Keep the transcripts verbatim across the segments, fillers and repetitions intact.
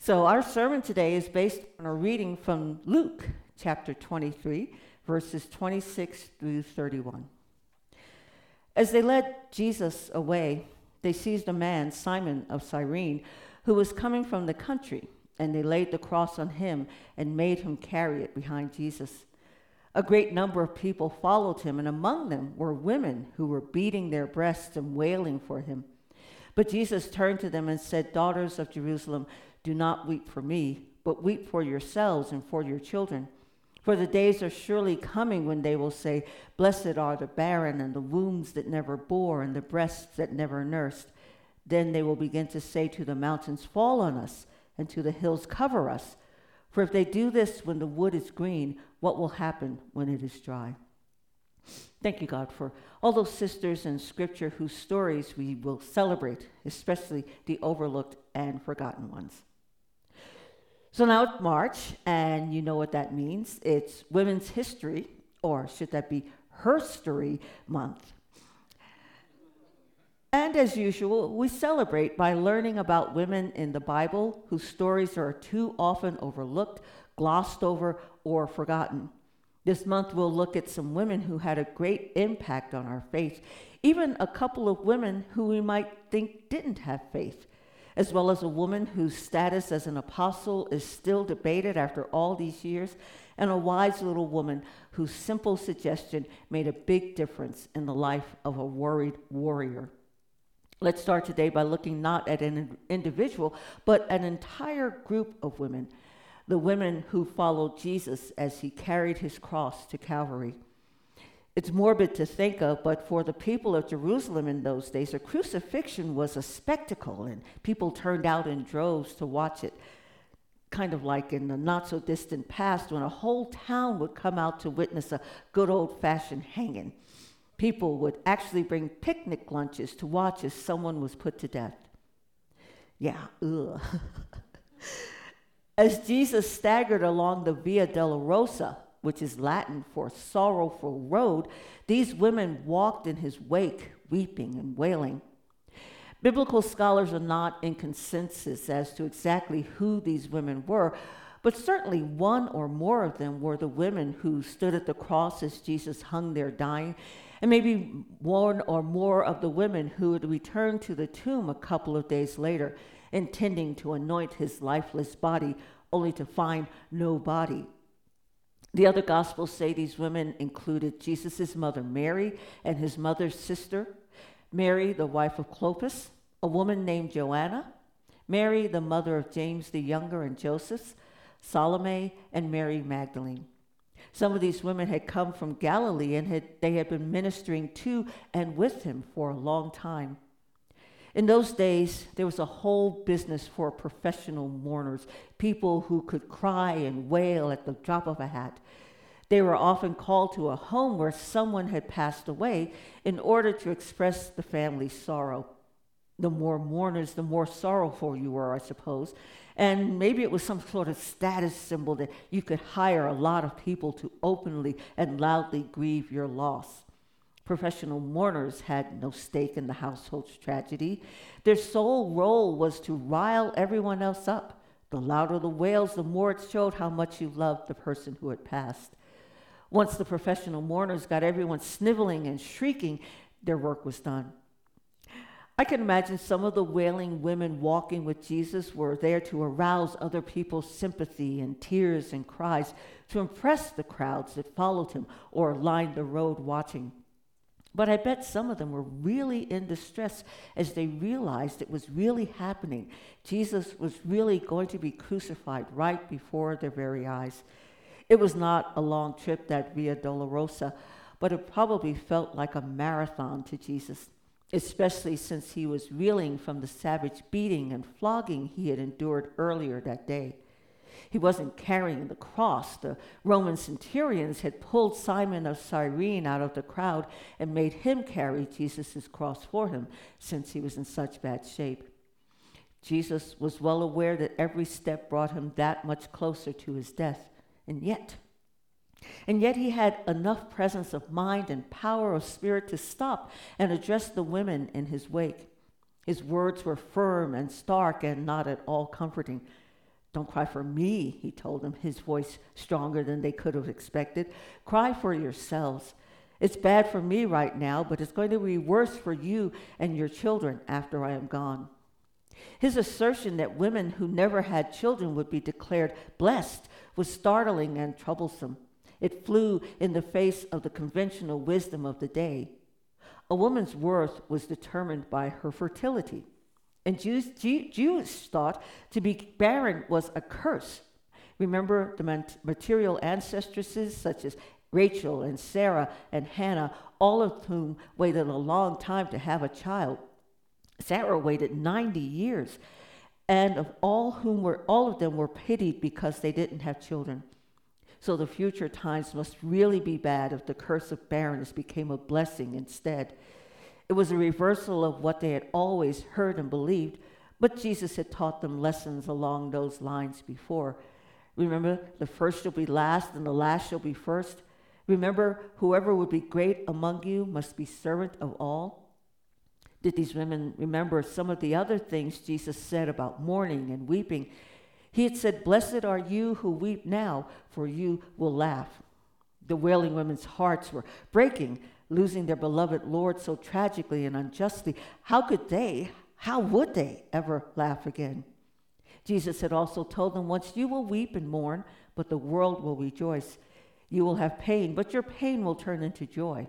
So our sermon today is based on a reading from Luke chapter twenty-three, verses twenty-six through thirty-one. As they led Jesus away, they seized a man, Simon of Cyrene, who was coming from the country, and they laid the cross on him and made him carry it behind Jesus. A great number of people followed him, and among them were women who were beating their breasts and wailing for him. But Jesus turned to them and said, "Daughters of Jerusalem, do not weep for me, but weep for yourselves and for your children. For the days are surely coming when they will say, 'Blessed are the barren and the wombs that never bore and the breasts that never nursed.' Then they will begin to say to the mountains, 'Fall on us,' and to the hills, 'Cover us.' For if they do this when the wood is green, what will happen when it is dry?" Thank you, God, for all those sisters in Scripture whose stories we will celebrate, especially the overlooked and forgotten ones. So now it's March, and you know what that means. It's Women's History, or should that be Herstory Month. And as usual, we celebrate by learning about women in the Bible whose stories are too often overlooked, glossed over, or forgotten. This month we'll look at some women who had a great impact on our faith, even a couple of women who we might think didn't have faith, as well as a woman whose status as an apostle is still debated after all these years, and a wise little woman whose simple suggestion made a big difference in the life of a worried warrior. Let's start today by looking not at an individual, but an entire group of women, the women who followed Jesus as he carried his cross to Calvary. It's morbid to think of, but for the people of Jerusalem in those days, a crucifixion was a spectacle, and people turned out in droves to watch it. Kind of like in the not-so-distant past when a whole town would come out to witness a good old-fashioned hanging. People would actually bring picnic lunches to watch as someone was put to death. Yeah, ugh. As Jesus staggered along the Via Dolorosa, which is Latin for sorrowful road, these women walked in his wake, weeping and wailing. Biblical scholars are not in consensus as to exactly who these women were, but certainly one or more of them were the women who stood at the cross as Jesus hung there dying, and maybe one or more of the women who would return to the tomb a couple of days later, intending to anoint his lifeless body, only to find no body. The other Gospels say these women included Jesus' mother Mary and his mother's sister, Mary, the wife of Clopas, a woman named Joanna, Mary, the mother of James the Younger and Joseph, Salome, and Mary Magdalene. Some of these women had come from Galilee and had, they had been ministering to and with him for a long time. In those days, there was a whole business for professional mourners, people who could cry and wail at the drop of a hat. They were often called to a home where someone had passed away in order to express the family's sorrow. The more mourners, the more sorrowful you were, I suppose. And maybe it was some sort of status symbol that you could hire a lot of people to openly and loudly grieve your loss. Professional mourners had no stake in the household's tragedy. Their sole role was to rile everyone else up. The louder the wails, the more it showed how much you loved the person who had passed. Once the professional mourners got everyone sniveling and shrieking, their work was done. I can imagine some of the wailing women walking with Jesus were there to arouse other people's sympathy and tears and cries, to impress the crowds that followed him or lined the road watching. But I bet some of them were really in distress as they realized it was really happening. Jesus was really going to be crucified right before their very eyes. It was not a long trip, that Via Dolorosa, but it probably felt like a marathon to Jesus, especially since he was reeling from the savage beating and flogging he had endured earlier that day. He wasn't carrying the cross. The Roman centurions had pulled Simon of Cyrene out of the crowd and made him carry Jesus' cross for him, since he was in such bad shape. Jesus was well aware that every step brought him that much closer to his death, and yet, and yet he had enough presence of mind and power of spirit to stop and address the women in his wake. His words were firm and stark and not at all comforting. Don't cry for me, he told them, his voice stronger than they could have expected. Cry for yourselves. It's bad for me right now, but it's going to be worse for you and your children after I am gone. His assertion that women who never had children would be declared blessed was startling and troublesome. It flew in the face of the conventional wisdom of the day. A woman's worth was determined by her fertility. And Jews, Jew, Jewish thought to be barren was a curse. Remember the material ancestresses such as Rachel and Sarah and Hannah, all of whom waited a long time to have a child. Sarah waited ninety years, and of all whom were all of them were pitied because they didn't have children. So the future times must really be bad if the curse of barrenness became a blessing instead. It was a reversal of what they had always heard and believed, but Jesus had taught them lessons along those lines before. Remember, the first shall be last and the last shall be first. Remember, whoever would be great among you must be servant of all. Did these women remember some of the other things Jesus said about mourning and weeping? He had said, "Blessed are you who weep now, for you will laugh." The wailing women's hearts were breaking, losing their beloved Lord so tragically and unjustly. How could they, how would they ever laugh again? Jesus had also told them, once you will weep and mourn, but the world will rejoice. You will have pain, but your pain will turn into joy.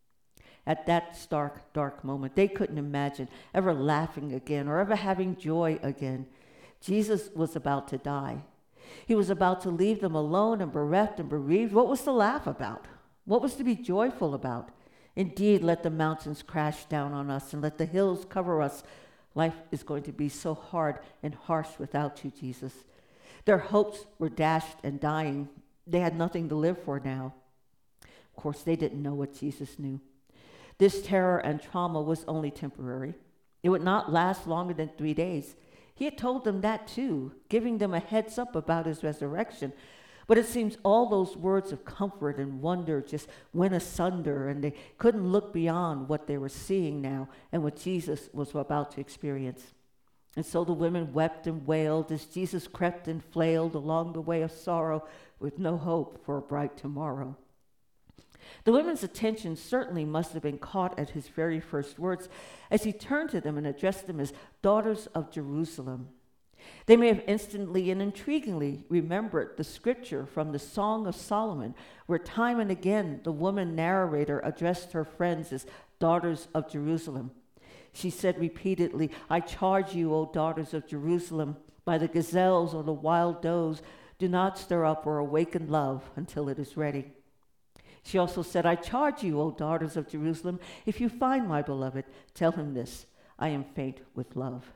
At that stark, dark moment, they couldn't imagine ever laughing again or ever having joy again. Jesus was about to die. He was about to leave them alone and bereft and bereaved. What was to laugh about? What was to be joyful about? Indeed, let the mountains crash down on us and let the hills cover us. Life is going to be so hard and harsh without you, Jesus. Their hopes were dashed and dying. They had nothing to live for now. Of course, they didn't know what Jesus knew. This terror and trauma was only temporary. It would not last longer than three days. He had told them that too, giving them a heads up about his resurrection. But it seems all those words of comfort and wonder just went asunder, and they couldn't look beyond what they were seeing now and what Jesus was about to experience. And so the women wept and wailed as Jesus crept and flailed along the way of sorrow with no hope for a bright tomorrow. The women's attention certainly must have been caught at his very first words as he turned to them and addressed them as daughters of Jerusalem. They may have instantly and intriguingly remembered the scripture from the Song of Solomon, where time and again the woman narrator addressed her friends as daughters of Jerusalem. She said repeatedly, "I charge you, O daughters of Jerusalem, by the gazelles or the wild does, do not stir up or awaken love until it is ready." She also said, "I charge you, O daughters of Jerusalem, if you find my beloved, tell him this, I am faint with love."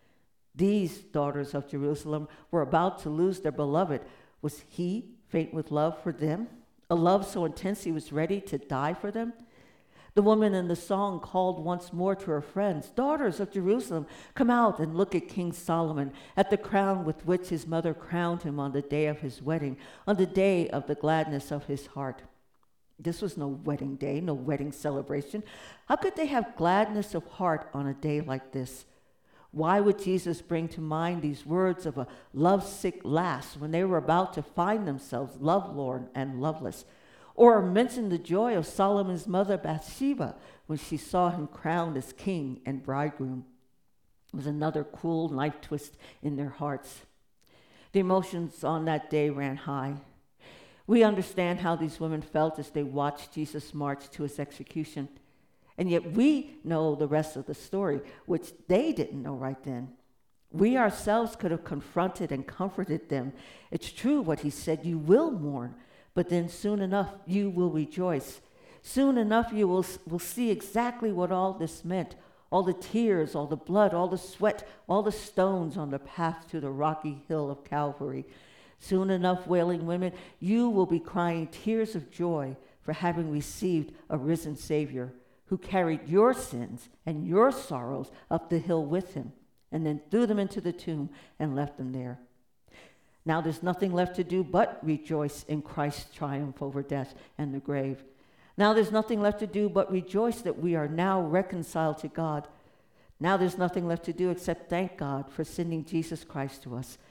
These daughters of Jerusalem were about to lose their beloved. Was he faint with love for them? A love so intense he was ready to die for them? The woman in the song called once more to her friends, "Daughters of Jerusalem, come out and look at King Solomon, at the crown with which his mother crowned him on the day of his wedding, on the day of the gladness of his heart." This was no wedding day, no wedding celebration. How could they have gladness of heart on a day like this? Why would Jesus bring to mind these words of a lovesick lass when they were about to find themselves lovelorn and loveless? Or mention the joy of Solomon's mother Bathsheba when she saw him crowned as king and bridegroom? It was another cruel knife twist in their hearts. The emotions on that day ran high. We understand how these women felt as they watched Jesus march to his execution. And yet we know the rest of the story, which they didn't know right then. We ourselves could have confronted and comforted them. It's true what he said, you will mourn, but then soon enough you will rejoice. Soon enough you will, will see exactly what all this meant. All the tears, all the blood, all the sweat, all the stones on the path to the rocky hill of Calvary. Soon enough, wailing women, you will be crying tears of joy for having received a risen Savior who carried your sins and your sorrows up the hill with him and then threw them into the tomb and left them there. Now there's nothing left to do but rejoice in Christ's triumph over death and the grave. Now there's nothing left to do but rejoice that we are now reconciled to God. Now there's nothing left to do except thank God for sending Jesus Christ to us.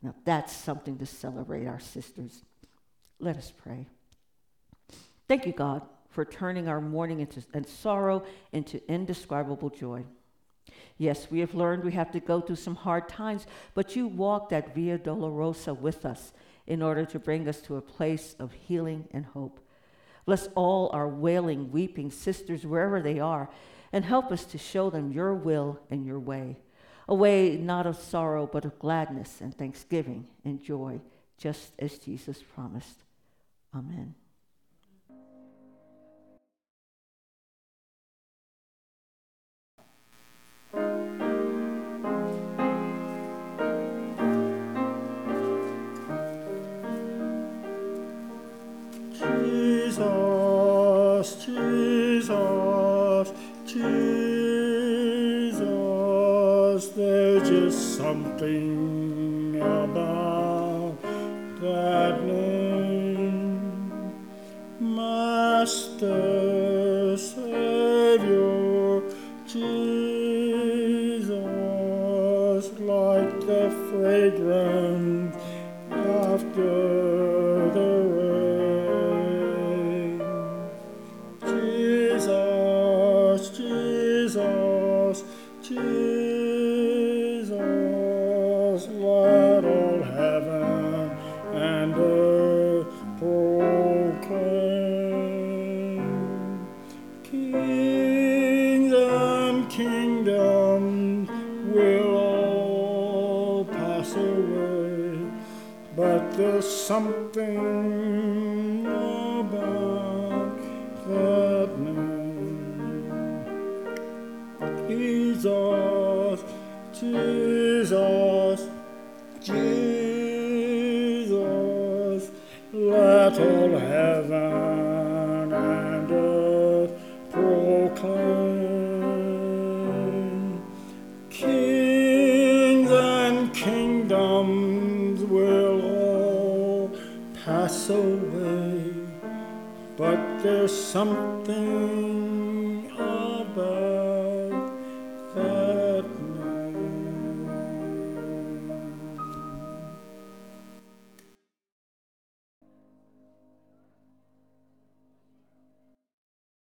Now that's something to celebrate, our sisters. Let us pray. Thank you, God, for turning our mourning into, and sorrow into indescribable joy. Yes, we have learned we have to go through some hard times, but you walked that Via Dolorosa with us in order to bring us to a place of healing and hope. Bless all our wailing, weeping sisters wherever they are, and help us to show them your will and your way, a way not of sorrow, but of gladness and thanksgiving and joy, just as Jesus promised. Amen. Jesus, Jesus, Jesus, there's just something about that name. Master, Savior, Jesus, like the fragrance after the rain. Jesus, Jesus, Jesus, let all heaven and earth proclaim. Kings and kingdoms will all pass away, but there's something about that name. Jesus, Jesus, Jesus, let all heaven and earth proclaim. Kings and kingdoms will all pass away, but there's something